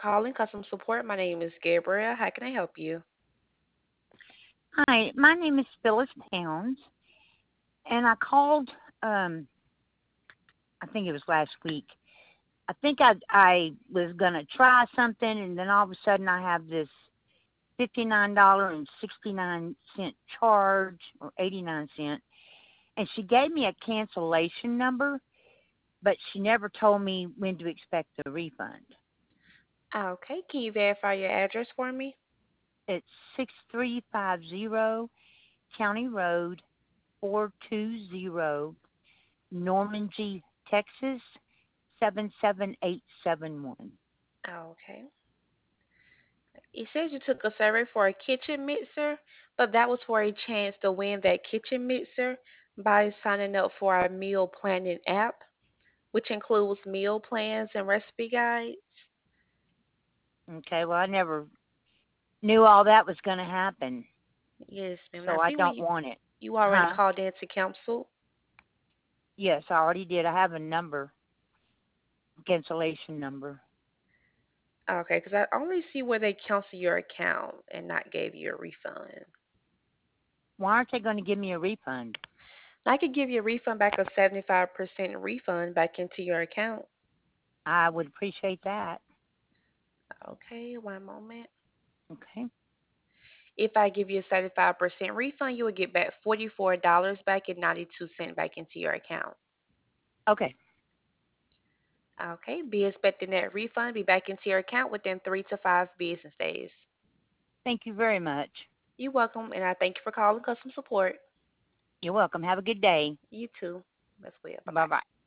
calling customer support. My name is Gabriel. How can I help you? Hi, my name is Phyllis Towns, and I called. Um, I think it was last week. I was gonna try something, and then all of a sudden I have this $59.69 charge, or 89 cent, and she gave me a cancellation number, but she never told me when to expect the refund. Okay, can you verify your address for me? It's 6350 County Road 420, Normandy, Texas 77871. Okay. It says you took a survey for a kitchen mixer, but that was for a chance to win that kitchen mixer by signing up for our meal planning app, which includes meal plans and recipe guides. Okay, well, I never knew all that was going to happen, Yes, ma'am. And I so I see where don't want it. you already Huh? called in to cancel. Yes, I already did. I have a number, cancellation number. Okay, because I only see where they cancel your account and not gave you a refund. Why aren't they going to give me a refund? I could give you a refund back, a 75% refund back into your account. I would appreciate that. Okay, one moment. Okay. If I give you a 75% refund, you will get back $44 back and 92 cents back into your account. Okay. Okay, be expecting that refund be back into your account within 3 to 5 business days. Thank you very much. You're welcome, and I thank you for calling customer support. You're welcome. Have a good day. You too. That's well. Bye Bye bye. bye.